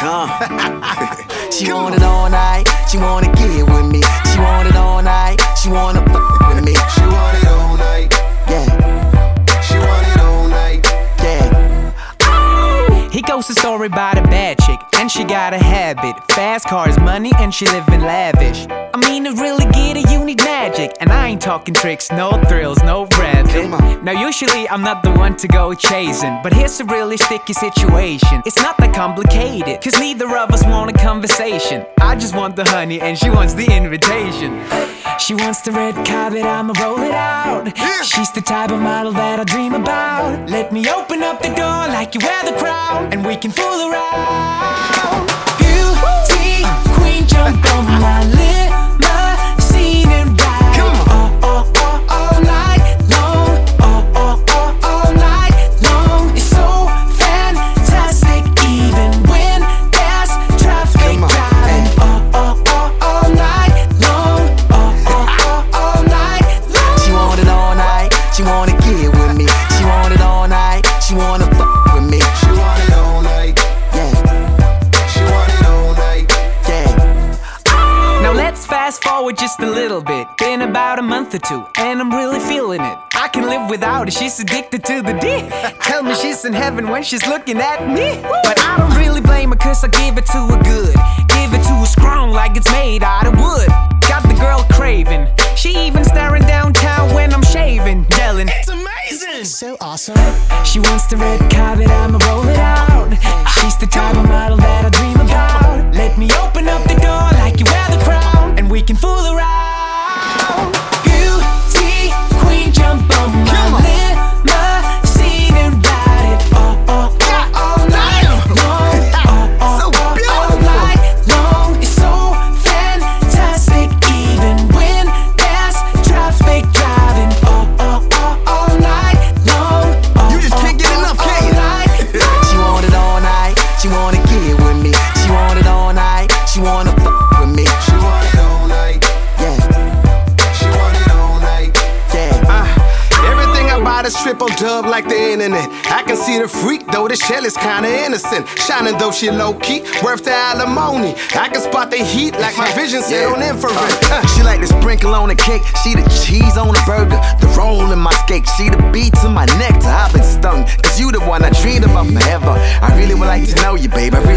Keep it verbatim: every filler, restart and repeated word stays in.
Come. She want it all night, she wanna get with me. She want it all night, she wanna fuck with me. She want it all night. Yeah. She want it all night. Yeah. He goes a story about a bad chick, and she got a habit. Fast cars, money, and she living lavish. I mean, to really get it, you need magic. And I ain't talking tricks, no thrills, no rabbit. Now usually I'm not the one to go chasing, but here's a really sticky situation. It's not that complicated, cause neither of us want a conversation. I just want the honey and she wants the invitation. She wants the red carpet, I'ma roll it out. She's the type of model that I dream about. Let me open up the door like you wear the crown, and we can fool around. Beauty queen, jump on my limousine and ride all, all, all, all night long. All, all, all, all night long. It's so fantastic, even when there's traffic driving. All, all, all, all night long. All, all, all, all night long. She want it all night, she wanna get with me. She want it all night, she wanna fuck with me. She want it all night. Yeah. She want it all night. Yeah. Now let's fast forward just a little bit. Been about a month or two, and I'm really feeling it. I can live without her, she's addicted to the D. Tell me she's in heaven when she's looking at me. But I don't really blame her, cause I give it to her good. Give it to her strong like it's made out of wood. Got the girl craving, she even staring downtown when I'm shaving, yelling, "It's amazing!" So awesome. She wants the red carpet, I'ma roll it out. She's the type of model that I dream about. Let me open up the door like you wear the crown, and we can fool around. Beauty queen, jump on my limousine and ride it all, all, all, all night long. All, all, So all, all beautiful. night long. It's so fantastic, even when there's traffic driving. All, all, all, all night long. All, You just can't get all, enough, all can you? night long. She want it all night, she wanna get with me. She want it all night, she wanna fuck with me. She want it all night. Yeah. She want it all night. Yeah. Uh, everything about is triple dub like the internet. I can see the freak though, the shell is kinda innocent. Shining though she low key, worth the alimony. I can spot the heat like my vision set on infrared. Uh, She like the sprinkle on the cake, she the cheese on the burger, the roll in my skate, she the beats in my nectar. I've been stung, cause you the one I dreamed about forever. I really would like to know you, babe, I really